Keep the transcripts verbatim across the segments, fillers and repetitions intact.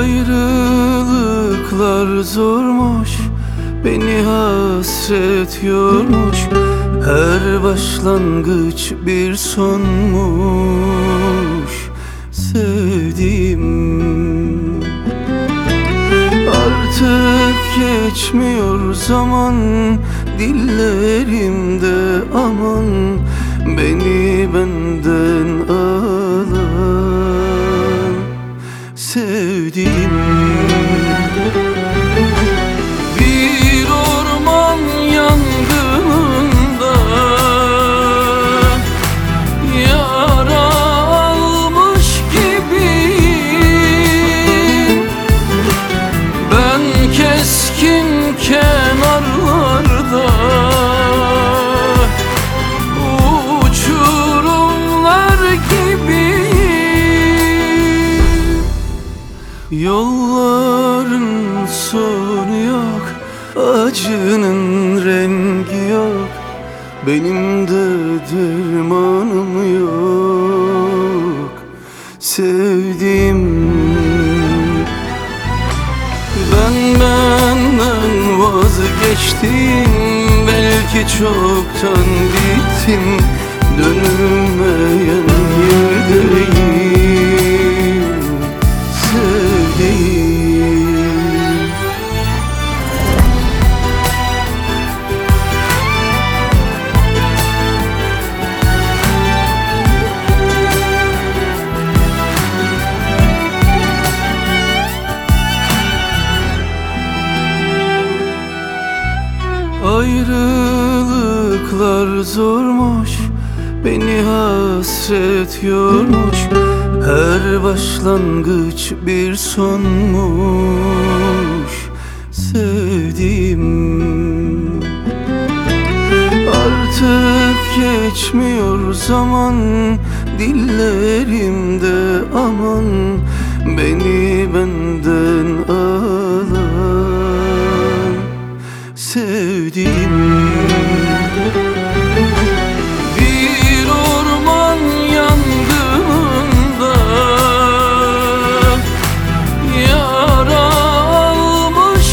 Ayrılıklar zormuş, beni hasret yormuş. Her başlangıç bir sonmuş sevdiğim. Artık geçmiyor zaman dillerimde, aman beni benden alan sevdiğim. Bir orman yangınında yara almış gibiyim. Ben keskin kenarlarda uçurumlar gibiyim. Yolların sonu yok, acının rengi yok. Benim de dermanım yok sevdiğim. Ben benden vazgeçtim, belki çoktan bittim. Dönülmeyen yerdeyim sevdiğim. Ayrılıklar zormuş, beni hasret yormuş. Her başlangıç bir sonmuş sevdiğim. Artık geçmiyor zaman dillerimde, aman beni benden alan sevdiğim. Bir orman yangınında yara almış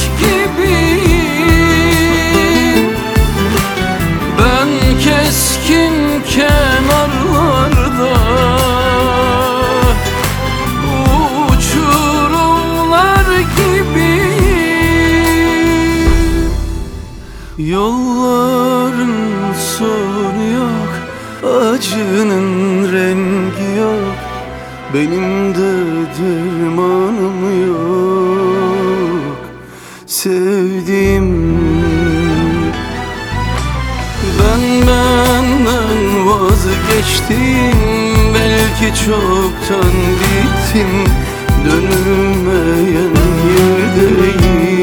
gibiyim. Ben keskin kenarlarda uçurumlar gibiyim. Yolların sonu yok, acının rengi yok. Benim de dermanım yok sevdiğim. Ben benden vazgeçtim, belki çoktan bittim. Dönülmeyen yerdeyim